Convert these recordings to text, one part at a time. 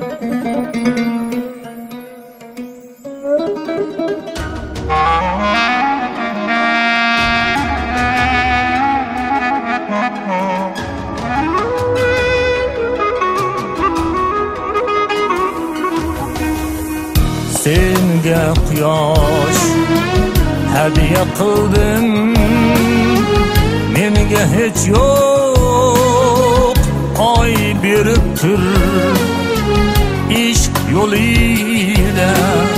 Senga quyosh hadiya qildim, menga hech yo'q oy berib tur. Ishq yo'lida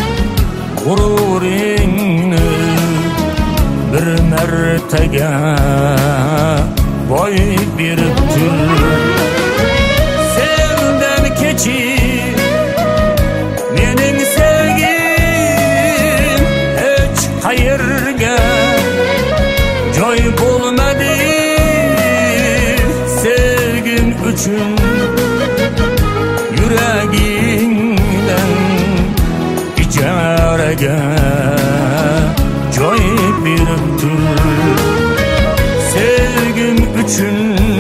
g'ururingni bir martaga boy berib tur. Sendan kechib mening sevgim hech qayerga joy bo'lmadi. Sevgim uchun yuragingdan ijaraga joy berib tur. Sevgim uchun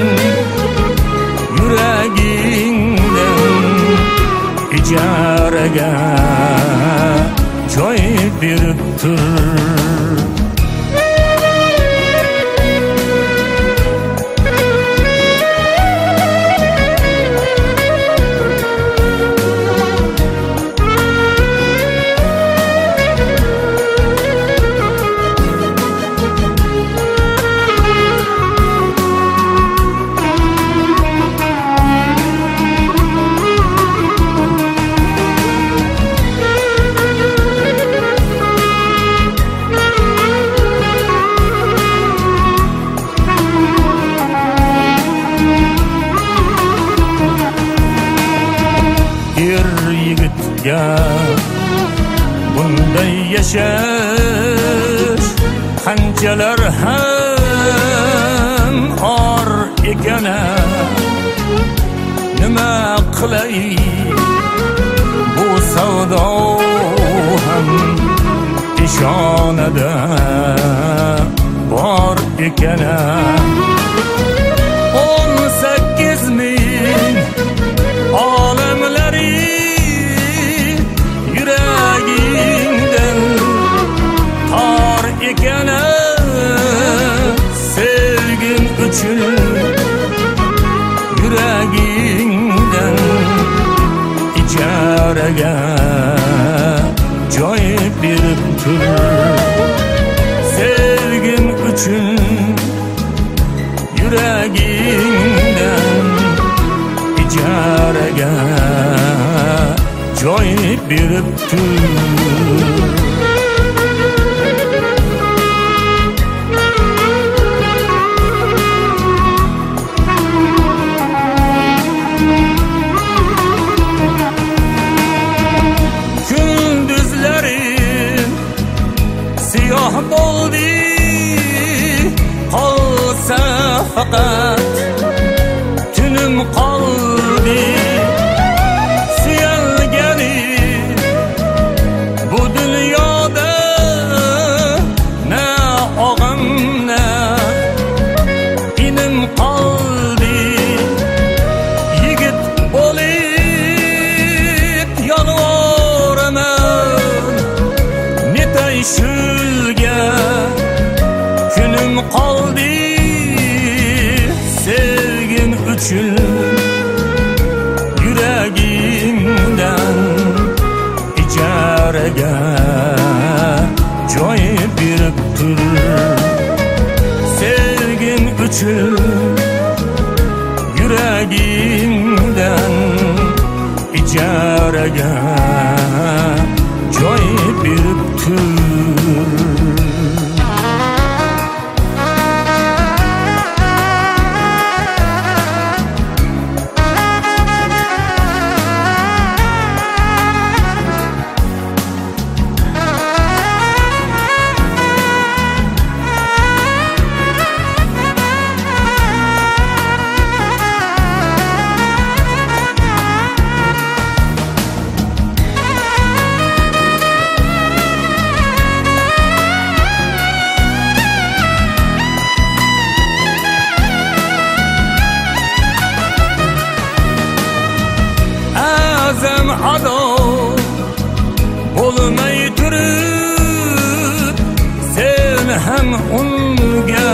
yuragingdan ijaraga joy berib tur. Yigitga bunday yashash qanchalar ham or ekan. Nima qilay bu savdo ham peshonada bor ekan. 18 ming olamlari yuragingdan tor ekan. Sevgim uchun yuragingdan ijaraga joy berib tur. Sevgim uchun yuragingdan ijaraga joy berib tur. Kunduzlarim siyoh bo'ldi, qolsa faqat tunim qoldi. Bu dunyoda na og'am na inim qoldi. Yigit bo'lib yolvoraman, netay shulga kunim qoldi. Sevgin uchun yuragingdan ijaraga joy berib tur. Sevgim uchun yuragingdan ijaraga joy berib tur. adov bo'lmay turib sen ham unga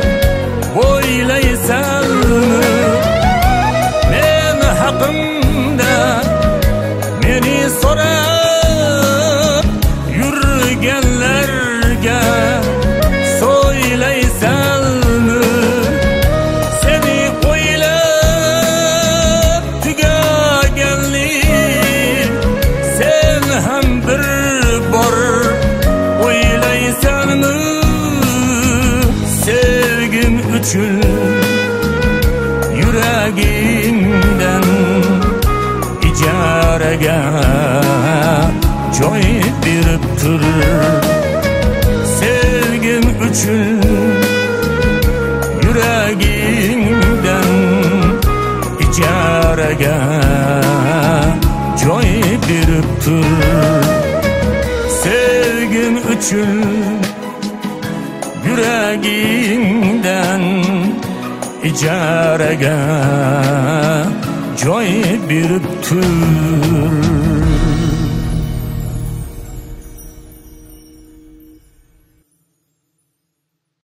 o'ylaysanmi? Men haqimda meni so'rab yurganlarga so'ylaysanmi? Seni o'ylab tugaganlik sen ham bir bor o'ylaysanmi? Sevgim uchun yuragingdan ijaraga joy berib tur. Sevgim uchun yuragingdan ijaraga joy berib tur. Sevgim uchun yuragingdan ijaraga joy berib tur.